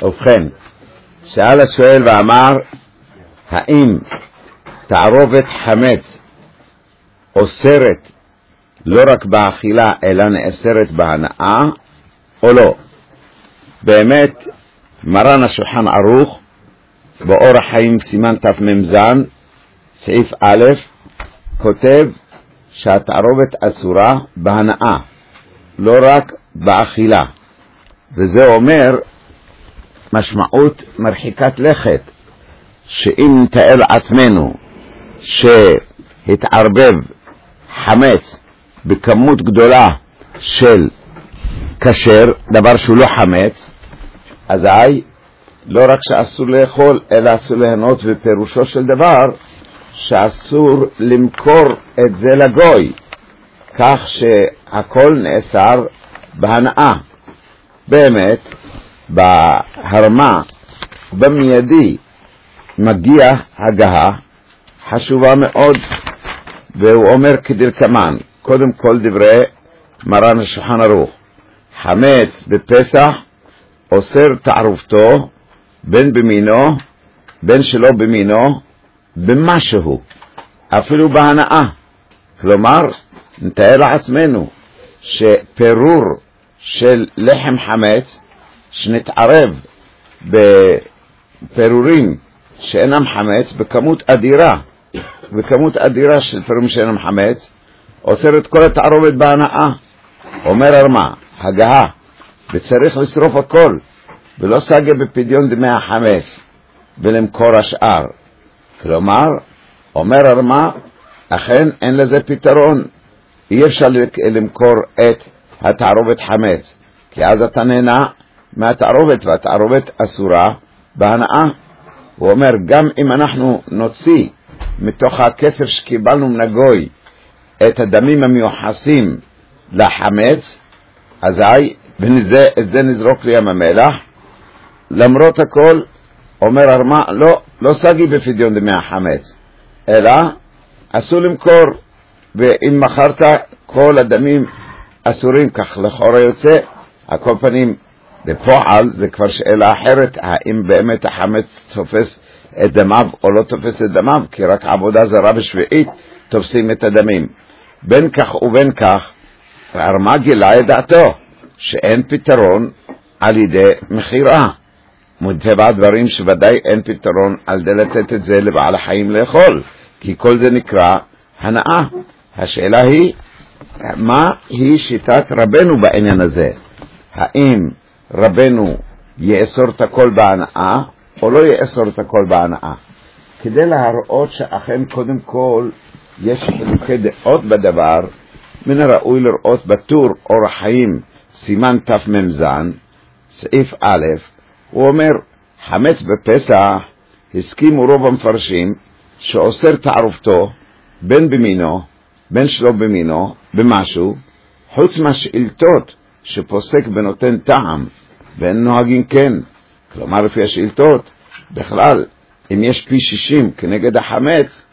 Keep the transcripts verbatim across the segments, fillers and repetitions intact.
ובכן, שאל השואל ואמר, האם תערובת חמץ אוסרת לא רק באכילה אלא נאסרת בהנאה או לא? באמת מרן השולחן ערוך באור החיים סימן תמ"ז סעיף א' כותב שהתערובת אסורה בהנאה, לא רק באכילה, וזה אומר משמעות מרחיקת לכת, שאם נתאר לעצמנו שהתערבב חמץ בכמות גדולה של כשר, דבר שהוא לא חמץ, אזי לא רק שאסור לאכול אלא אסור ליהנות, ופירושו של דבר שאסור למכור את זה לגוי, כך שהכל נאסר בהנאה. באמת בהרמה במיידי מגיע הגעה חשובה מאוד, והוא אומר כדלקמן. קודם כל דברי מרן השולחן ערוך, חמץ בפסח אוסר תערובתו בין במינו בין שלא במינו במשהו, אפילו בהנאה. כלומר נתאר לעצמנו שפירור של לחם חמץ שנתערב בפירורים שאינם חמץ בכמות אדירה, בכמות אדירה של פירורים שאינם חמץ, אוסר את כל התערובת בהנאה. אומר הרמה, הגעה, וצריך לשרוף הכל, ולא סגה בפדיון דמי החמץ ולמכור השאר. כלומר, אומר הרמה, אכן אין לזה פתרון, אי אפשר למכור את התערובת חמץ, כי אז אתה נהנה מהתערובת, והתערובת אסורה בהנאה. הוא אומר, גם אם אנחנו נוציא מתוך הכסף שקיבלנו מנגוי את הדמים המיוחסים לחמץ, אזי וזה, את זה נזרוק לים המלח. למרות הכל, אומר הרמה, לא, לא סגי בפדיון דמי החמץ, אלא אסור למכור, ואם מכרת כל הדמים אסורים, כך לכאורה יוצא. על כל פנים, בפועל זה כבר שאלה אחרת, האם באמת החמץ תופס את דמיו או לא תופס את דמיו, כי רק עבודה זרה בשביעית תופסים את הדמים. בין כך ובין כך, הרמה גילה את דעתו שאין פתרון על ידי מחירה. מטבע הדברים שוודאי אין פתרון על ידי לתת את זה לבעל החיים לאכול, כי כל זה נקרא הנאה. השאלה היא, מה היא שיטת רבנו בעניין הזה? האם רבנו יאסור את הכל בהנאה או לא יאסור את הכל בהנאה? כדי להראות שאכן קודם כל יש חילוקי דעות בדבר, מן הראוי לראות בטור אור החיים סימן תמ"ז סעיף א', הוא אומר, חמץ בפסח הסכימו רוב המפרשים שאוסר תערובתו בין במינו בין שלא במינו במשהו, חוץ מהשאילתות שפוסק ונותן טעם, ואין נוהגים כן. כלומר לפי השאילתות, בכלל אם יש פי שישים כנגד החמץ,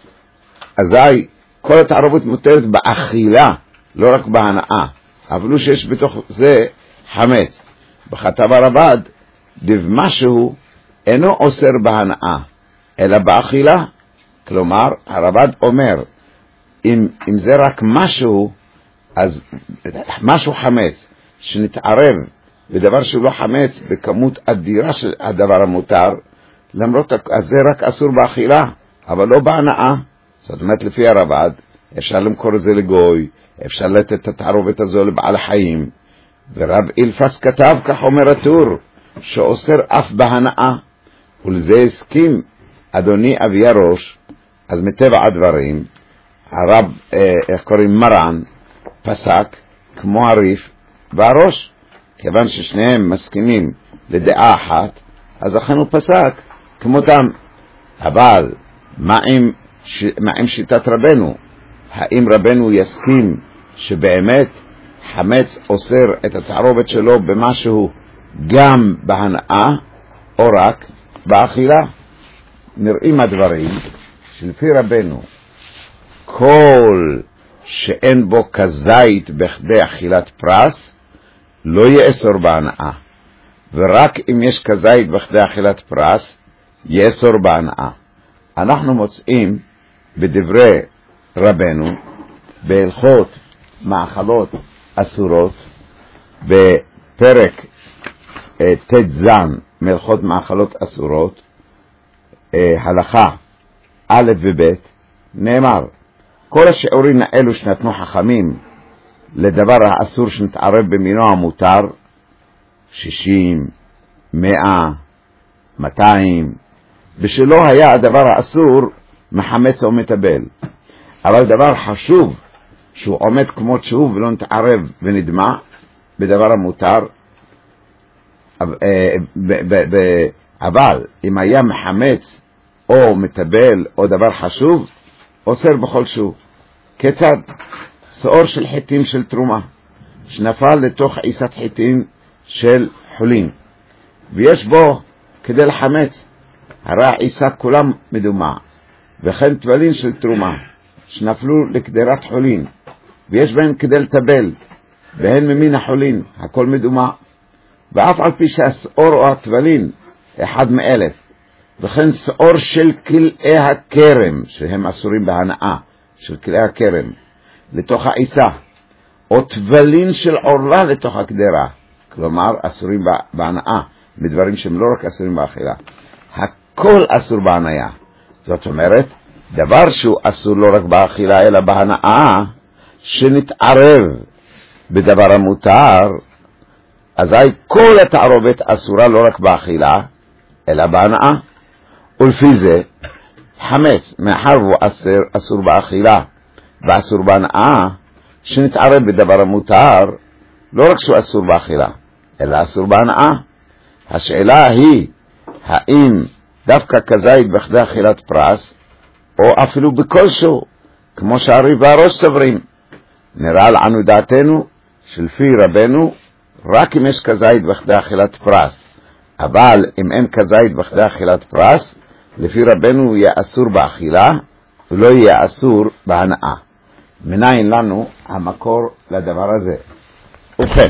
אזי כל התערובת מותרת באכילה, לא רק בהנאה, אבל שיש בתוך זה חמץ. בכתב הרב"ד, דב משהו אינו אוסר בהנאה אלא באכילה. כלומר הרב"ד אומר, אם, אם זה רק משהו, אז משהו חמץ שנתערב בדבר שהוא לא חמץ בכמות אדירה של הדבר המותר, למרות אז זה רק אסור באכילה אבל לא בהנאה. זאת אומרת לפי הרב"ד אפשר למכור את זה לגוי, אפשר לתת את התערובת הזו לבעל חיים, ורב אילפס כתב, כך אומר הטור, שאוסר אף בהנאה, ולזה הסכים אדוני אבי הראש. אז מטבע הדברים הרב, אה, איך קוראים, מרן פסק כמו הריף והראש, כיוון ששניהם מסכימים לדעה אחת, אז אכן הוא פסק כמותם. אבל מה עם, ש... מה עם שיטת רבנו? האם רבנו יסכים שבאמת חמץ אוסר את התערובת שלו במשהו גם בהנאה או רק באכילה? נראים הדברים שלפי רבנו כל שאין בו כזית בכדי אכילת פרס לא יאסור בהנאה, ורק אם יש כזית בכדי אכילת פרס, יאסור בהנאה. אנחנו מוצאים בדברי רבנו, בהלכות מאכלות אסורות, בפרק אה, תזן מהלכות מאכלות אסורות, אה, הלכה א' וב', נאמר, כל השיעורים האלו שנתנו חכמים לדבר האסור שנתערב במינו המותר, שישים, מאה, מאתיים, בשלו היה הדבר האסור מחמץ או מטבל. אבל דבר חשוב, שהוא עומד כמות שהוא ולא נתערב ונדמה בדבר המותר, אבל אם היה מחמץ או מטבל או דבר חשוב, אוסר בכל שוב. כיצד? שאור של חיטים של תרומה שנפל לתוך עיסת חיטים של חולין, ויש בו כדי לחמץ, הרי העיסה כולם מדומה, וכן טבלין של תרומה שנפלו לקדרת חולין, ויש בהן כדי לטבל, והן ממין החולין, הכל מדומה, ואף על פי שהשאור או הטבלין אחד מאלף, וכן שאור של כלאי הכרם, שהם אסורים בהנאה, של כלאי הכרם, לתוך העיסה, או טבלין של עורלה לתוך הקדרה, כלומר אסורים בהנאה, מדברים שהם לא רק אסורים באכילה, הכל אסור בהנאה. זאת אומרת, דבר שהוא אסור לא רק באכילה אלא בהנאה, שנתערב בדבר המותר, אזי כל התערובת אסורה לא רק באכילה אלא בהנאה. ולפי זה חמץ, מאחר הוא אסור, אסור באכילה ואסור בהנאה, שנתערב בדבר המותר, לא רק שהוא אסור באכילה אלא אסור בהנאה. השאלה היא, האם דווקא כזית בכדי אכילת פרס, או אפילו בכלשהו, כמו שהרי"ף והראש סוברים? נראה לנו דעתנו שלפי רבנו, רק אם יש כזית בכדי אכילת פרס, אבל אם אין כזית בכדי אכילת פרס, לפי רבנו יהיה אסור באכילה, ולא יהיה אסור בהנאה. מניין לנו המקור לדבר הזה? ובכן,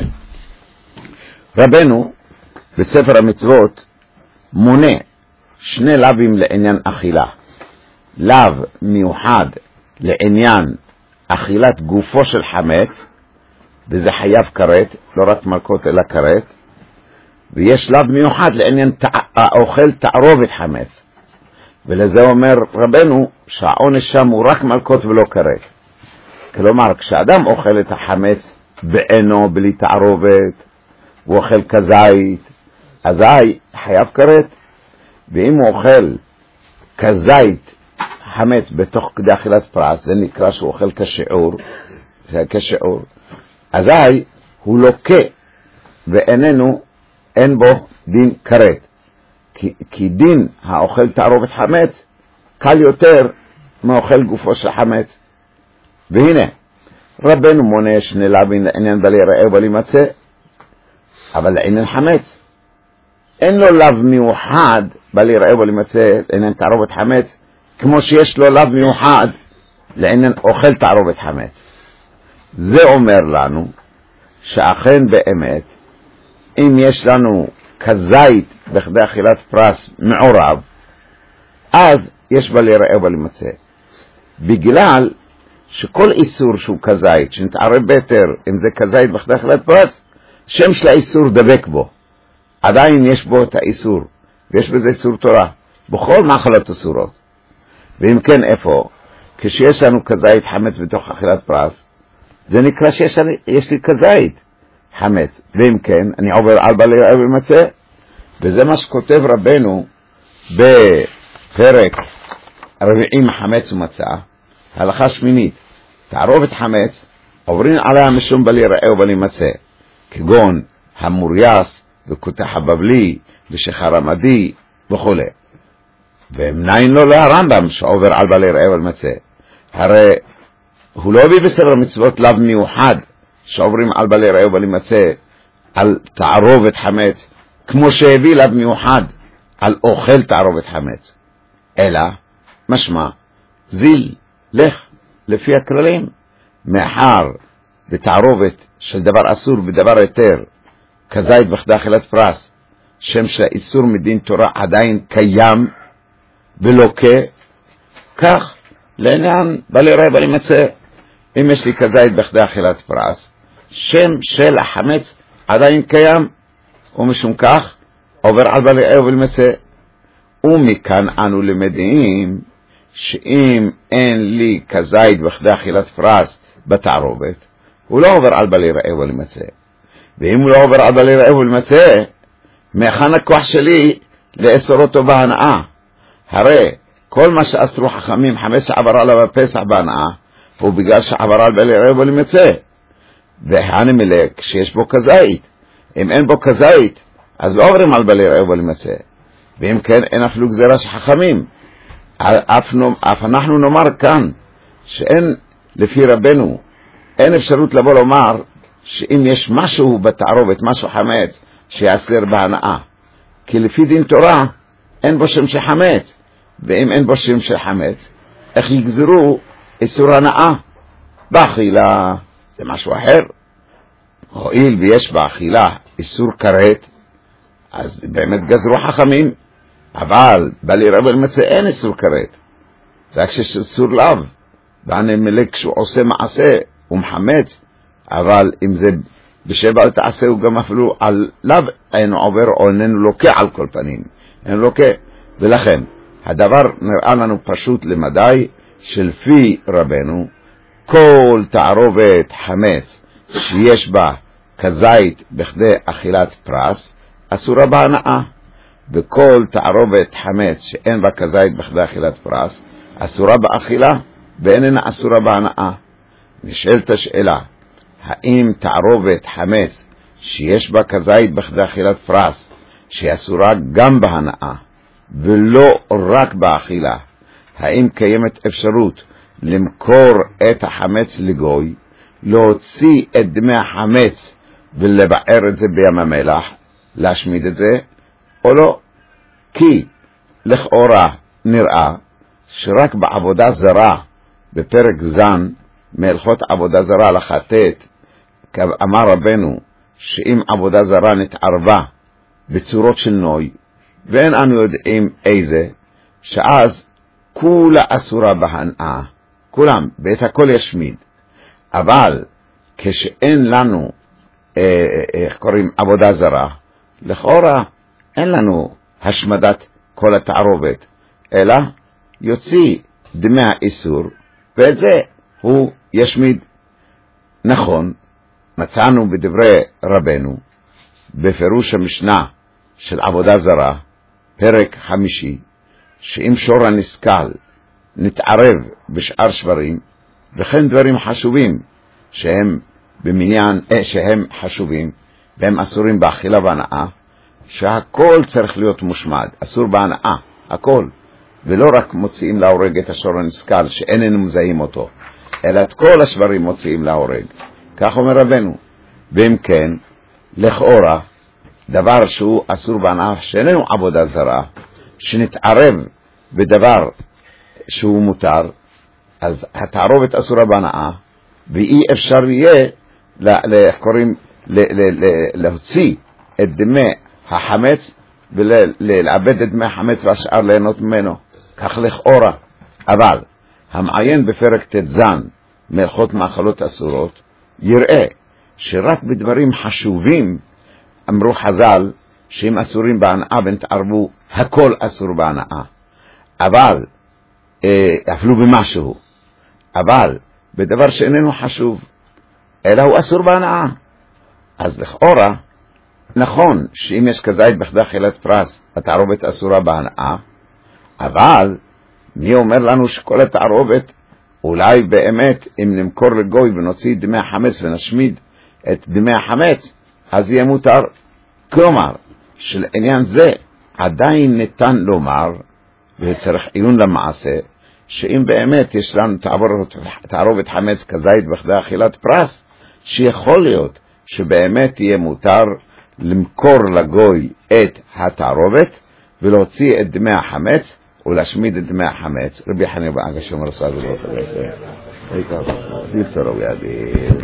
רבנו בספר המצוות מונה שני לאווים לעניין אכילה. לאו מיוחד לעניין אכילת גופו של חמץ, וזה חייב כרת, לא רק מלכות אלא כרת, ויש לאו מיוחד לעניין האוכל תערובת חמץ, ולזה אומר רבנו שהעונש שם הוא רק מלכות ולא כרת. כלומר, כשאדם אוכל את החמץ בעינו בלי תערובת, הוא אוכל כזית, אזי חייב כרת. ואם הוא אוכל כזית חמץ בתוך כדי אכילת פרס, זה נקרא שהוא אוכל כשיעור, כשיעור, אזי הוא לוקה, ואיננו, אין בו דין כרת. כי, כי דין האוכל תערובת חמץ קל יותר מאוכל גופו של חמץ. והנה, רבנו מונה שני לאווים לעניין בלי ראה ובלי מצא, אבל לעניין חמץ אין לו לאו מיוחד בלי ראה ובלי מצא לעניין תערובת חמץ, כמו שיש לו לאו מיוחד לעניין אוכל תערובת חמץ. זה אומר לנו שאכן באמת, אם יש לנו כזית בכדי אכילת פרס מעורב, אז יש בלי ראה ובלי מצא. בגלל שכל איסור שהוא כזית, שנתערב ביתר, אם זה כזית בכדי אכילת פרס, שם של האיסור דבק בו. עדיין יש בו את האיסור, ויש בזה איסור תורה, בכל מאכלות אסורות. ואם כן, איפה? כשיש לנו כזית חמץ בתוך אכילת פרס, זה נקרא שיש יש לי כזית חמץ. ואם כן, אני עובר על בלי ראה ובלי מצא. וזה מה שכותב רבנו בפרק רביעי חמץ ומצה, הלכה שמינית, תערובת חמץ עוברים עליה משום בלי ראה ובלי מצא, כגון המורייס וקוטח הבבלי ושחר המדי וכו'. ומניין לו להרמב"ם שעובר על בלי ראה ובלי מצא? הרי הוא לא הביא בספר המצוות לאו מיוחד שעוברים על בלי ראה ובלי מצא על תערובת חמץ, כמו שהביא לאו מיוחד על אוכל תערובת חמץ, אלא משמע זיל, לך לפי הכללים, מאחר בתערובת של דבר אסור ודבר יותר, כזית בכדי אכילת פרס, שם שהאיסור מדין תורה עדיין קיים ולוקה, כך לעניין בלי ראה בלי מצא, אם יש לי כזית בכדי אכילת פרס, שם של החמץ עדיין קיים, ומשום כך עובר על בלי ראה בלי מצא. ומכאן אנו למדים שאם אין לי כזית בכדי אכילת פרס בתערובת, הוא לא עובר על בלי ראה בלי מצא. ואם הוא לא עובר על בלי ראה בלי מצא, מהכן הכוח שלי לאסור אותו בהנאה? הרי כל מה שאסרו חכמים חמץ שעבר עליו בפסח בהנאה, הוא בגלל שעבר על בלי ראה בלי מצא. והנה מלך שיש בו כזית. אם אין בו כזית, אז לא עוברים על בלי ראה בלי מצא. ואם כן, אין אפילו גזירה של חכמים. אף, אף אנחנו נאמר כאן שאין, לפי רבנו, אין אפשרות לבוא לומר שאם יש משהו בתערובת, משהו חמץ, שיאסר בהנאה. כי לפי דין תורה אין בו שם של חמץ. ואם אין בו שם של חמץ, איך יגזרו איסור הנאה? באכילה זה משהו אחר. הואיל ויש באכילה איסור כרת, אז באמת גזרו חכמים. אבל בלי ראה בלי מצא אין איסור כרת, רק שיש איסור לאו. ואני מלך כשהוא עושה מעשה הוא מחמץ, אבל אם זה בשבע אל תעשה, הוא גם אפילו על לאו אינו עובר או איננו לוקה, על כל פנים אינו לוקה. ולכן הדבר נראה לנו פשוט למדי, שלפי רבנו כל תערובת חמץ שיש בה כזית בכדי אכילת פרס אסורה בהנאה, וכל תערובת חמץ שאין בה כזית בכדי אכילת פרס אסורה באכילה ואיננה אסורה בהנאה. נשאלת השאלה, האם תערובת חמץ שיש בה כזית בכדי אכילת פרס שהיא אסורה גם בהנאה ולא רק באכילה, האם קיימת אפשרות למכור את החמץ לגוי, להוציא את דמי החמץ ולבער את זה בים המלח, להשמיד את זה, או לא? כי לכאורה נראה שרק בעבודה זרה, בפרק זן מהלכות עבודה זרה לחטאת, אמר רבנו שאם עבודה זרה נתערבה בצורות של נוי, ואין אנו יודעים איזה, שאז כולה אסורה בהנאה, כולם, ואת הכל ישמיד. אבל כשאין לנו, איך קוראים, עבודה זרה, לכאורה אין לנו השמדת כל התערובת, אלא יוציא דמי האיסור, ואת זה הוא ישמיד. נכון, מצאנו בדברי רבנו, בפירוש המשנה של עבודה זרה, פרק חמישי, שאם שור הנסקל נתערב בשאר שברים, וכן דברים חשובים שהם במניין, אה, שהם חשובים, והם אסורים באכילה והנאה, שהכל צריך להיות מושמד, אסור בהנאה, הכל, ולא רק מוציאים להורג את השור הנסקל שאיננו מזהים אותו, אלא את כל השברים מוציאים להורג. כך אומר רבנו. ואם כן, לכאורה, דבר שהוא אסור בהנאה, שאיננו עבודה זרה, שנתערב בדבר שהוא מותר, אז התערובת אסורה בהנאה, ואי אפשר יהיה קוראים, להוציא את דמי החמץ ולאבד את דמי החמץ והשאר ליהנות ממנו. כך לכאורה. אבל המעיין בפרק תזן מהלכות מאכלות אסורות יראה שרק בדברים חשובים אמרו חז"ל שהם אסורים בהנאה ונתערבו, הכל אסור בהנאה, אבל אפילו במשהו, אבל בדבר שאיננו חשוב אלא הוא אסור בהנאה. אז לכאורה נכון שאם יש כזית בכדי אכילת פרס התערובת אסורה בהנאה, אבל מי אומר לנו שכל התערובת, אולי באמת אם נמכור לגוי ונוציא דמי החמץ ונשמיד את דמי החמץ אז יהיה מותר. כלומר שלעניין זה עדיין ניתן לומר, וצריך עיון למעשה, שאם באמת יש לנו תערובת חמץ כזית בכדי אכילת פרס, שיכול להיות שבאמת יהיה מותר למכור לגוי את התערובת ולהוציא את דמי החמץ ולהשמיד את דמי החמץ. רבי חנינא בן עקשיא אומר סבא לא תעשה. אי כך, יפתרו ידי.